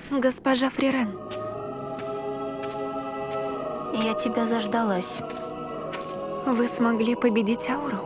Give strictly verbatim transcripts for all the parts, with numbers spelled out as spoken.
Госпожа Фрирен. Я тебя заждалась. Вы смогли победить Ауру?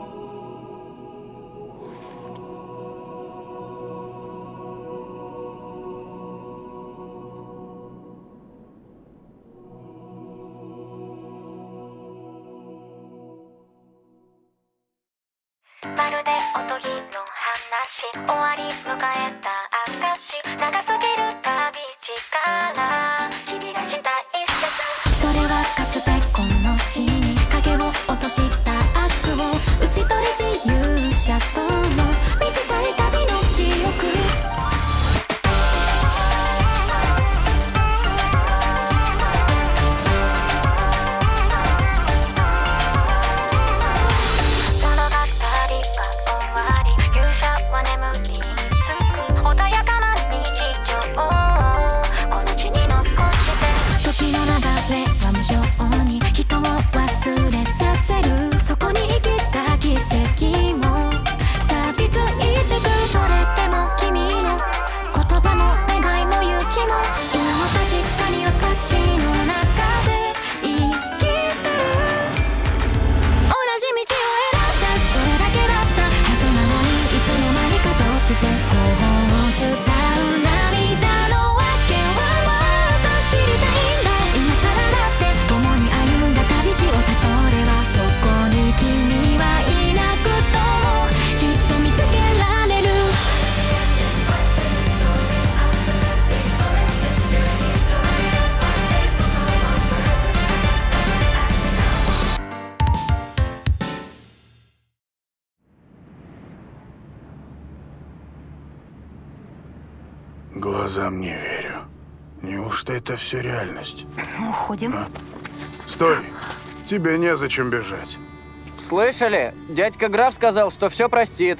Глазам не верю. Неужто это все реальность? Уходим. А? Стой! Тебе незачем бежать. Слышали? Дядька граф сказал, что все простит.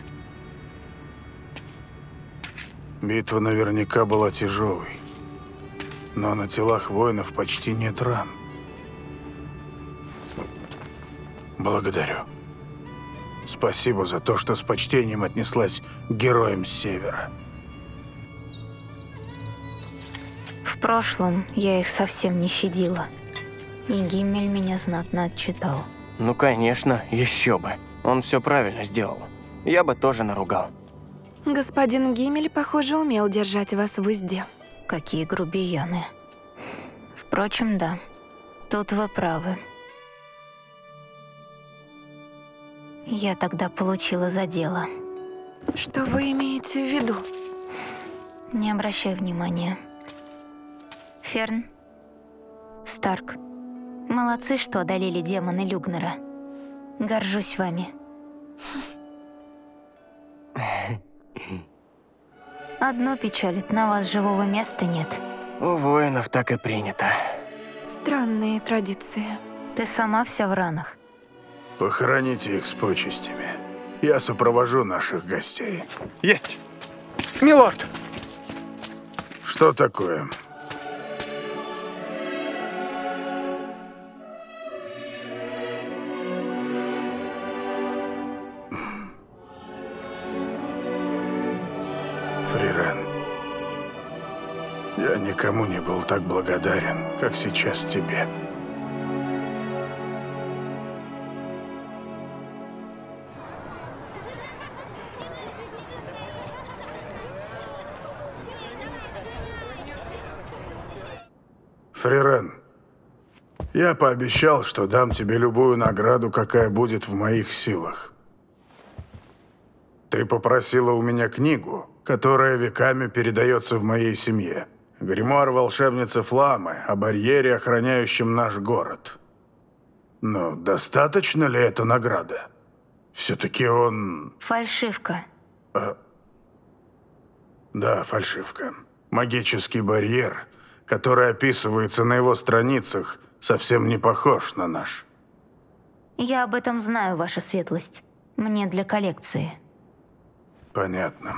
Битва наверняка была тяжелой. Но на телах воинов почти нет ран. Благодарю. Спасибо за то, что с почтением отнеслась к героям с севера. В прошлом я их совсем не щадила. И Гиммель меня знатно отчитал. Ну, конечно, еще бы. Он все правильно сделал. Я бы тоже наругал. Господин Гиммель, похоже, умел держать вас в узде. Какие грубияны. Впрочем, да. Тут вы правы. Я тогда получила за дело. Что вы имеете в виду? Не обращай внимания. Ферн, Старк, молодцы, что одолели демона Люгнера. Горжусь вами. Одно печалит, на вас живого места нет. У воинов так и принято. Странные традиции. Ты сама вся в ранах. Похороните их с почестями. Я сопровожу наших гостей. Есть! Милорд! Что такое? Фрирен, я никому не был так благодарен, как сейчас тебе. Фрирен, я пообещал, что дам тебе любую награду, какая будет в моих силах. Ты попросила у меня книгу, которая веками передается в моей семье. Гримуар волшебницы Фламы о барьере, охраняющем наш город. Но достаточно ли эта награда? Все-таки он... Фальшивка. А... Да, фальшивка. Магический барьер, который описывается на его страницах, совсем не похож на наш. Я об этом знаю, ваша светлость. Мне для коллекции. Понятно.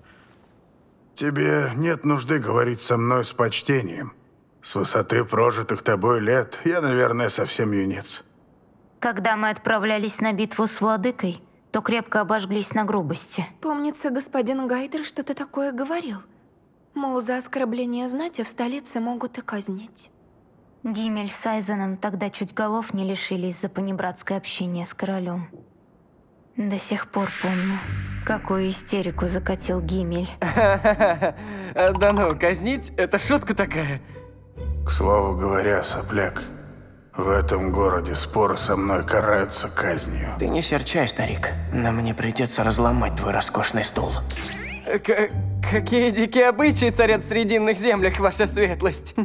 Тебе нет нужды говорить со мной с почтением. С высоты прожитых тобой лет я, наверное, совсем юнец. Когда мы отправлялись на битву с владыкой, то крепко обожглись на грубости. Помнится, господин Гайдер что-то такое говорил. Мол, за оскорбление знати в столице могут и казнить. Гимель с Айзеном тогда чуть голов не лишились за понебратское общение с королем. До сих пор помню, какую истерику закатил Гимель. Да ну, казнить — это шутка такая. К слову говоря, сопляк, в этом городе споры со мной караются казнью. Ты не серчай, старик. Но мне придется разломать твой роскошный стул. К какие дикие обычаи царят в Срединных землях, ваша светлость?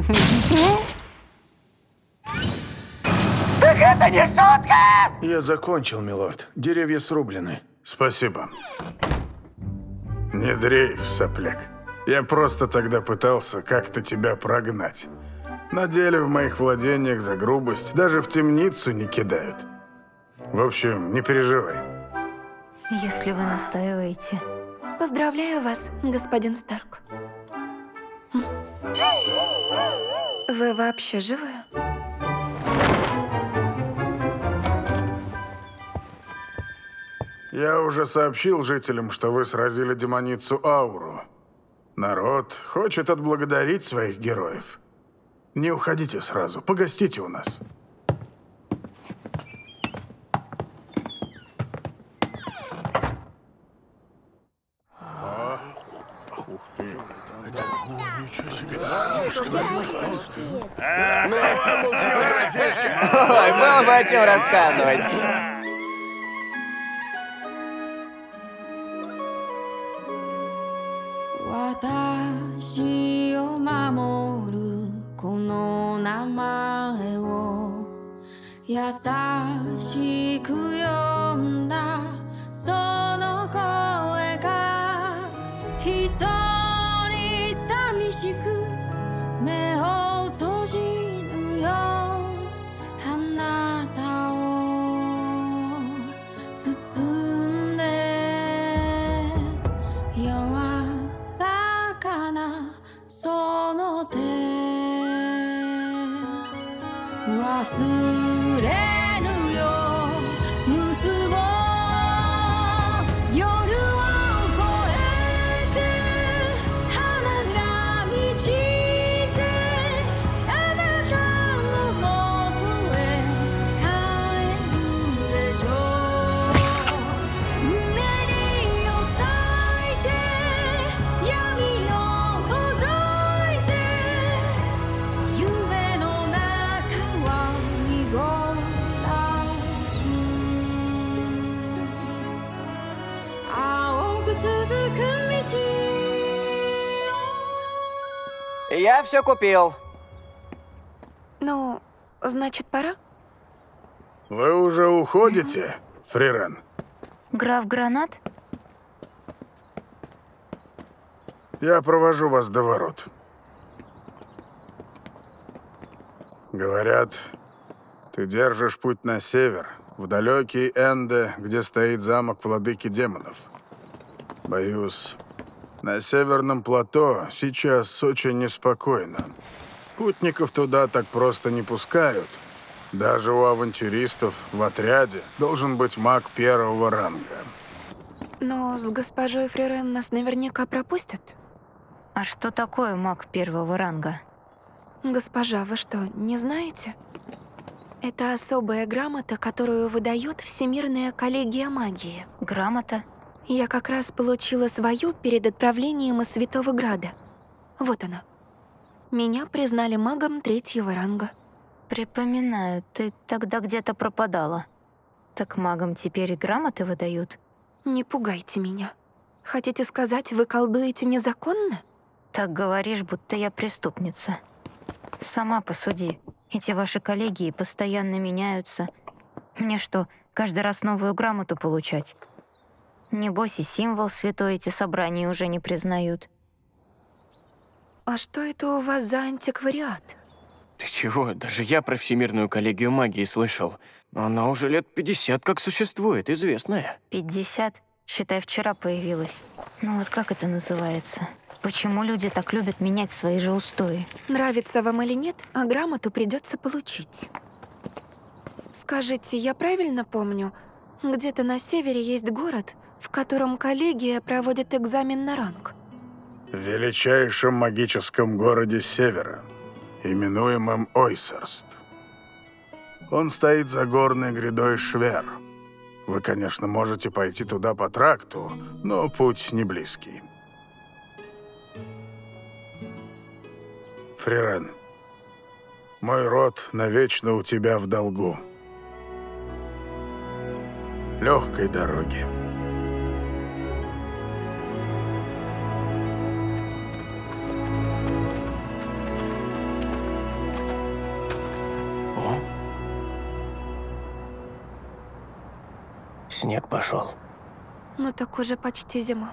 Так это не шутка! Я закончил, милорд. Деревья срублены. Спасибо. Не дрейф, сопляк. Я просто тогда пытался как-то тебя прогнать. На деле в моих владениях за грубость даже в темницу не кидают. В общем, не переживай. Если вы настаиваете. Поздравляю вас, господин Старк. Вы вообще живы? Я уже сообщил жителям, что вы сразили демоницу Ауру. Народ хочет отблагодарить своих героев. Не уходите сразу, погостите у нас. Ой, было бы о чем рассказывать. Я все купил. Ну, значит, пора? Вы уже уходите, Фрирен? Граф Гранат? Я провожу вас до ворот. Говорят, ты держишь путь на север, в далекий Энде, где стоит замок владыки демонов. Боюсь, на северном плато сейчас очень неспокойно. Путников туда так просто не пускают. Даже у авантюристов в отряде должен быть маг первого ранга. Но с госпожой Фрирен нас наверняка пропустят. А что такое маг первого ранга? Госпожа, вы что, не знаете? Это особая грамота, которую выдает Всемирная коллегия магии. Грамота? Я как раз получила свою перед отправлением из Святого Града. Вот она. Меня признали магом третьего ранга. Припоминаю, ты тогда где-то пропадала. Так магам теперь и грамоты выдают? Не пугайте меня. Хотите сказать, вы колдуете незаконно? Так говоришь, будто я преступница. Сама посуди. Эти ваши коллегии постоянно меняются. Мне что, каждый раз новую грамоту получать? Небось и символ святой эти собрания уже не признают. А что это у вас за антиквариат? Ты чего? Даже я про Всемирную коллегию магии слышал. Она уже лет пятьдесят как существует, известная. пятьдесят? Считай, вчера появилась. Ну вот как это называется? Почему люди так любят менять свои же устои? Нравится вам или нет, а грамоту придется получить. Скажите, я правильно помню, где-то на севере есть город, в котором коллегия проводит экзамен на ранг? в величайшем магическом городе Севера, именуемом Ойсерст. Он стоит за горной грядой Швер. Вы, конечно, можете пойти туда по тракту, но путь не близкий. Фрирен, мой род навечно у тебя в долгу. Легкой дороги. О. Снег пошел. Ну так уже почти зима.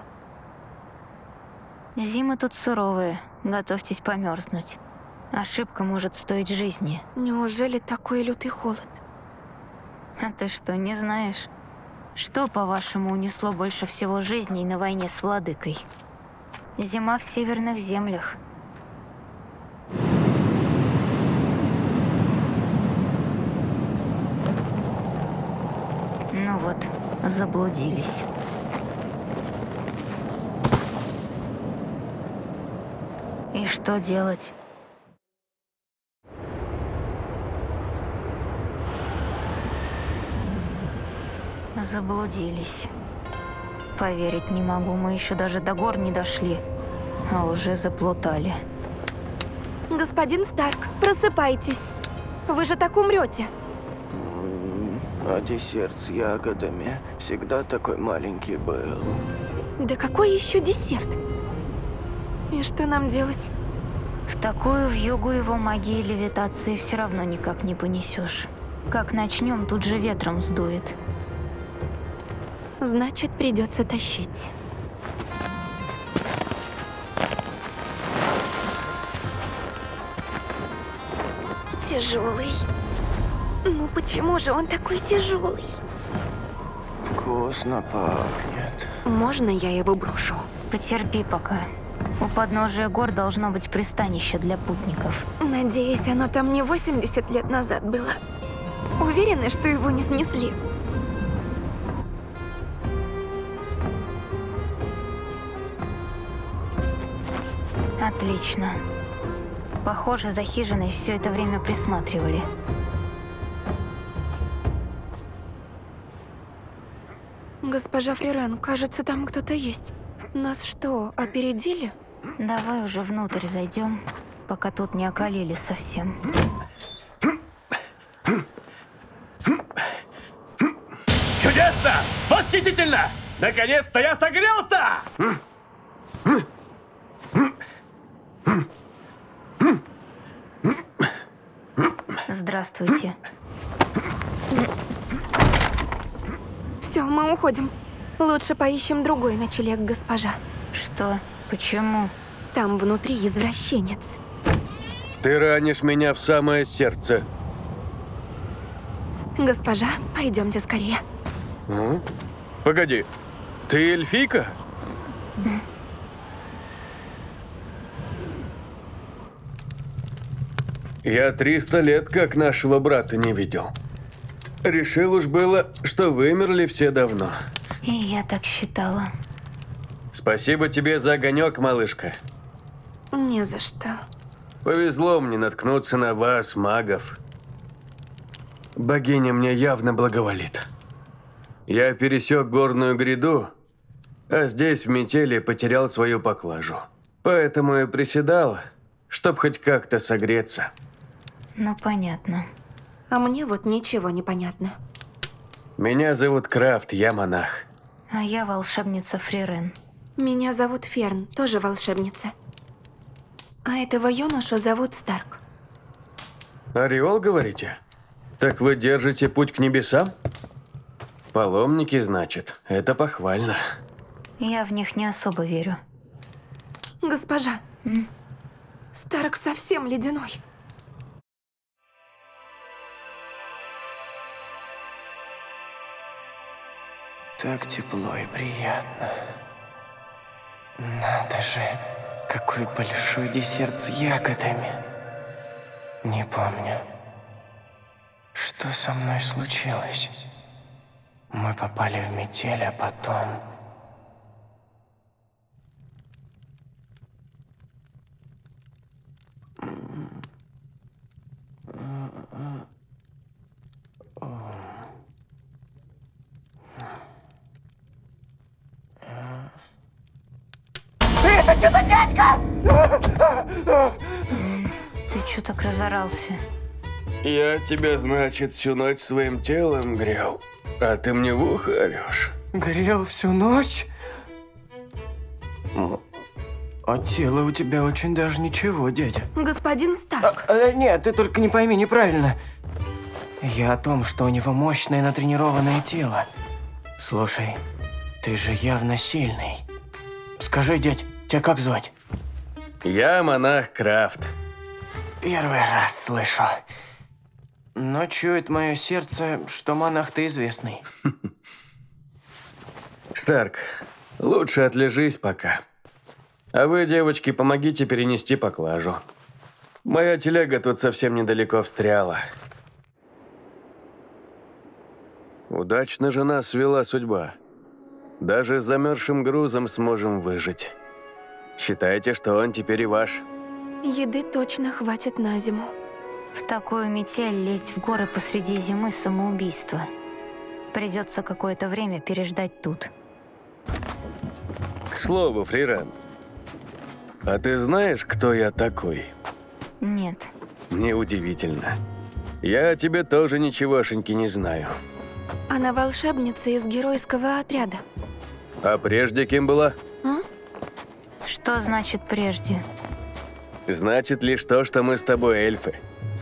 Зимы тут суровые, готовьтесь померзнуть. Ошибка может стоить жизни. Неужели такой лютый холод? А ты что, не знаешь? Что, по-вашему, унесло больше всего жизней на войне с владыкой? Зима в северных землях. Ну вот, заблудились. И что делать? Заблудились. Поверить не могу, мы еще даже до гор не дошли, а уже заплутали. Господин Старк, просыпайтесь. Вы же так умрете. А десерт с ягодами всегда такой маленький был. Да какой еще десерт? И что нам делать? В такую вьюгу его магии и левитации все равно никак не понесешь. Как начнем, тут же ветром сдует. Значит, придется тащить. Тяжелый. Ну почему же он такой тяжелый? Вкусно пахнет. Можно я его брошу? Потерпи пока. У подножия гор должно быть пристанище для путников. Надеюсь, оно там не восемьдесят лет назад было. Уверены, что его не снесли? Отлично. Похоже, за хижиной все это время присматривали. Госпожа Фрирен, кажется, там кто-то есть. Нас что, опередили? Давай уже внутрь зайдем, пока тут не околели совсем. Чудесно! Восхитительно! Наконец-то я согрелся! Здравствуйте. Все, мы уходим. Лучше поищем другой ночлег, госпожа. Что? Почему? Там внутри извращенец. Ты ранишь меня в самое сердце. Госпожа, пойдемте скорее. А? Погоди, ты эльфийка? Я триста лет как нашего брата не видел. Решил уж было, что вымерли все давно. И я так считала. Спасибо тебе за огонек, малышка. Не за что. Повезло мне наткнуться на вас, магов. Богиня мне явно благоволит. Я пересек горную гряду, а здесь в метели потерял свою поклажу. Поэтому и приседал, чтоб хоть как-то согреться. Ну, понятно. А мне вот ничего не понятно. Меня зовут Крафт, я монах. А я волшебница Фрирен. Меня зовут Ферн, тоже волшебница. А этого юношу зовут Старк. Ореол, говорите? Так вы держите путь к небесам? Паломники, значит. Это похвально. Я в них не особо верю. Госпожа, М? Старк совсем ледяной. Так тепло и приятно. Надо же, какой большой десерт с ягодами. Не помню, что со мной случилось. Мы попали в метель, а потом... Ты чё так разорался? Я тебя, значит, всю ночь своим телом грел, а ты мне в ухо орешь. Грел всю ночь? М, А тело у тебя очень даже ничего, дядя. Господин Старк, Э, нет, ты только не пойми неправильно. Я о том, что у него мощное натренированное тело. Слушай, ты же явно сильный. Скажи, дядь, тебя как звать? Я монах Крафт. Первый раз слышу. Но чует мое сердце, что монах ты известный. Старк, лучше отлежись пока. А вы, девочки, помогите перенести поклажу. Моя телега тут совсем недалеко встряла. Удачно же нас свела судьба. Даже с замерзшим грузом сможем выжить. Считайте, что он теперь и ваш. еды точно хватит на зиму. В такую метель лезть в горы посреди зимы — самоубийство. Придется какое-то время переждать тут. К слову, Фрирен, а ты знаешь, кто я такой? Нет. Неудивительно. Я о тебе тоже ничегошеньки не знаю. Она волшебница из геройского отряда. А прежде кем была? Что значит прежде? Значит лишь то, что мы с тобой эльфы.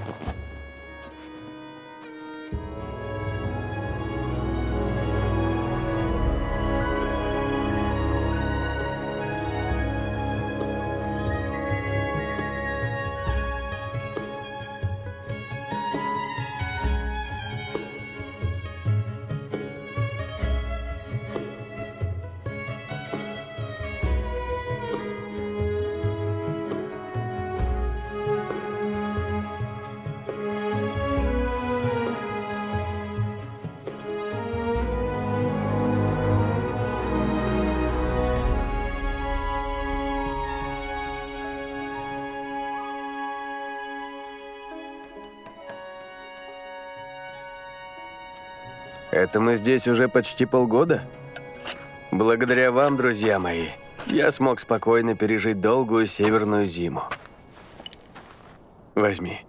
Это мы здесь уже почти полгода? Благодаря вам, друзья мои, я смог спокойно пережить долгую северную зиму. Возьми.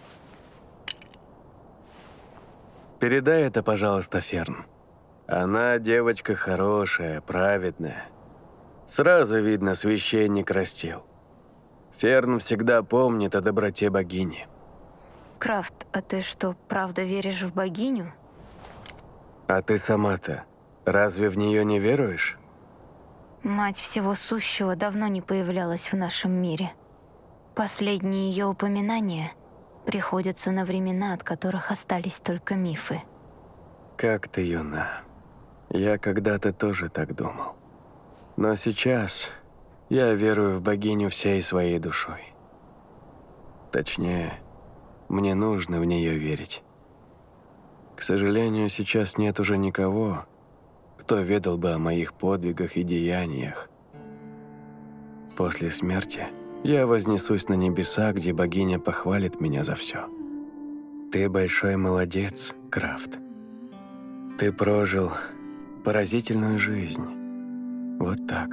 Передай это, пожалуйста, Ферн. Она девочка хорошая, праведная. Сразу видно, священник растил. Ферн всегда помнит о доброте богини. Крафт, а ты что, правда веришь в богиню? А ты сама-то разве в нее не веруешь? Мать всего сущего давно не появлялась в нашем мире. Последние ее упоминания приходятся на времена, от которых остались только мифы. Как ты юна. Я когда-то тоже так думал. Но сейчас я верую в богиню всей своей душой. Точнее, мне нужно в нее верить. К сожалению, сейчас нет уже никого, кто ведал бы о моих подвигах и деяниях. После смерти я вознесусь на небеса, где богиня похвалит меня за все. Ты большой молодец, Крафт. Ты прожил поразительную жизнь. Вот так.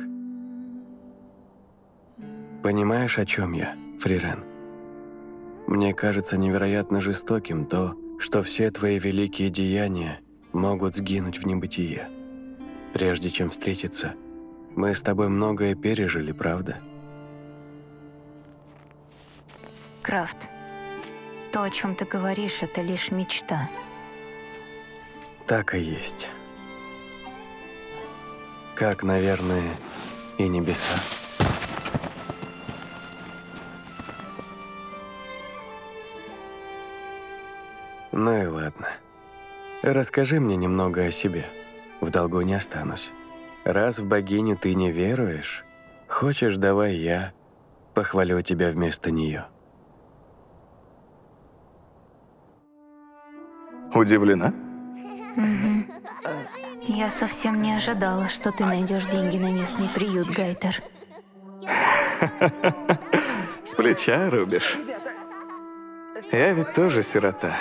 Понимаешь, о чем я, Фрирен? Мне кажется невероятно жестоким то, что все твои великие деяния могут сгинуть в небытие. Прежде чем встретиться, мы с тобой многое пережили, правда? Крафт, то, о чем ты говоришь, это лишь мечта. Так и есть. Как, наверное, и небеса. Ну и ладно. Расскажи мне немного о себе. В долгу не останусь. Раз в богиню ты не веруешь, хочешь, давай я похвалю тебя вместо нее. Удивлена? Я совсем не ожидала, что ты найдешь деньги на местный приют, Гайтер. С плеча рубишь. Я ведь тоже сирота.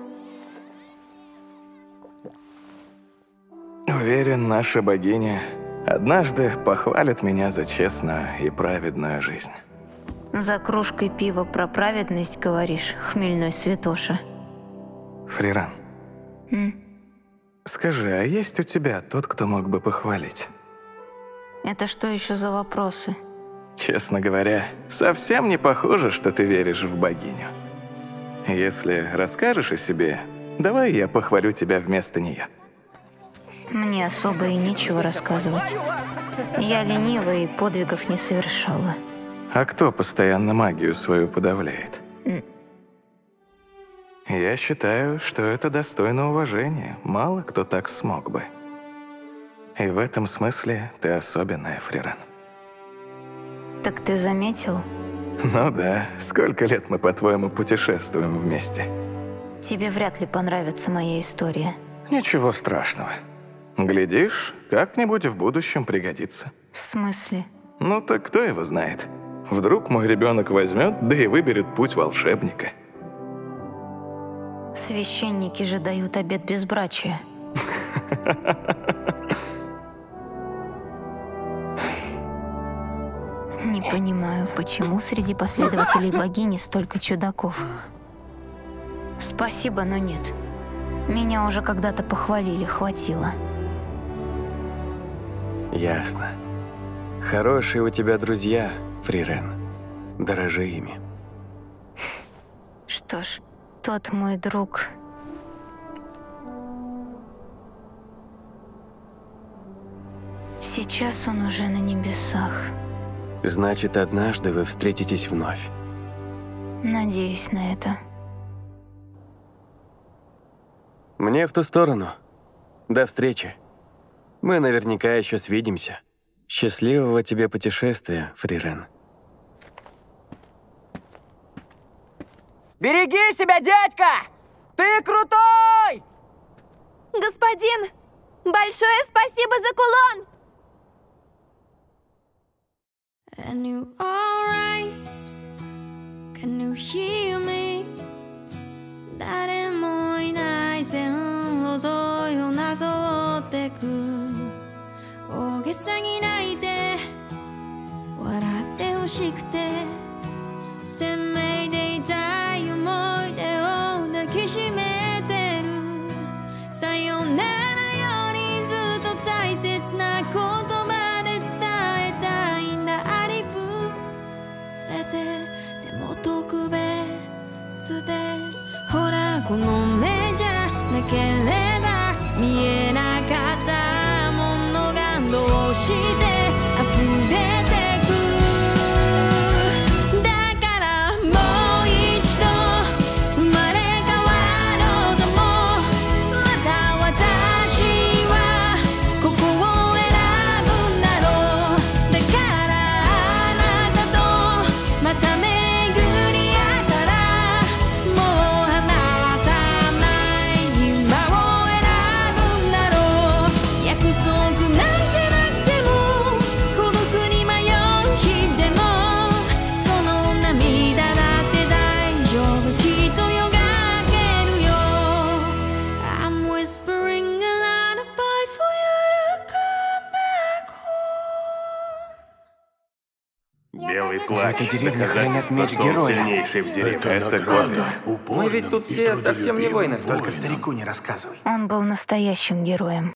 Уверен, наша богиня однажды похвалит меня за честную и праведную жизнь. За кружкой пива про праведность говоришь, хмельной святоша. Фриран, М? скажи, а есть у тебя тот, кто мог бы похвалить? Это что еще за вопросы? Честно говоря, совсем не похоже, что ты веришь в богиню. Если расскажешь о себе, давай я похвалю тебя вместо нее. Мне особо и нечего рассказывать. Я ленива и подвигов не совершала. А кто постоянно магию свою подавляет? М. Я считаю, что это достойно уважения. Мало кто так смог бы. И в этом смысле ты особенная, Фриран. Так ты заметил? Ну да, сколько лет мы, по-твоему, путешествуем вместе? Тебе вряд ли понравится моя история. Ничего страшного. Глядишь, как-нибудь в будущем пригодится. В смысле? Ну так кто его знает? Вдруг мой ребенок возьмет, да и выберет путь волшебника. Священники же дают обет безбрачия. Не понимаю, почему среди последователей богини столько чудаков. Спасибо, но нет. Меня уже когда-то похвалили, хватило. Ясно. Хорошие у тебя друзья, Фрирен. Дорожи ими. Что ж, тот мой друг... Сейчас он уже на небесах. Значит, однажды вы встретитесь вновь. Надеюсь на это. Мне в ту сторону. До встречи. Мы наверняка еще свидимся. Счастливого тебе путешествия, Фрирен. Береги себя, дядька! Ты крутой! Господин, большое спасибо за кулон! And you alright? Can you hear me? 誰もいない線路沿いをなぞってく大げさに泣いて笑ってほしくて鮮明で痛い思い出を抱きしめてるさよならよりずっと大切な言葉で伝えたいんだありふれてでも特別でほらこの目じゃなければ見えなかったものがどうして溢れてくだからもう一度生まれ変わろうともまた私はここを選ぶんだろうだからあなたとまた巡り合ったらもう離さない今を選ぶんだろう約束なんてなくても孤独に迷う日でもその涙だって大丈夫きっとよがけるよ I'm whispering a lullaby for you to come back home. Белый плащ. Эта деревня хранят доказательство, меч что он героя. сильнейший в деревне. Это Госса. Мы ведь тут все совсем не воины. Только старику не рассказывай. Он был настоящим героем.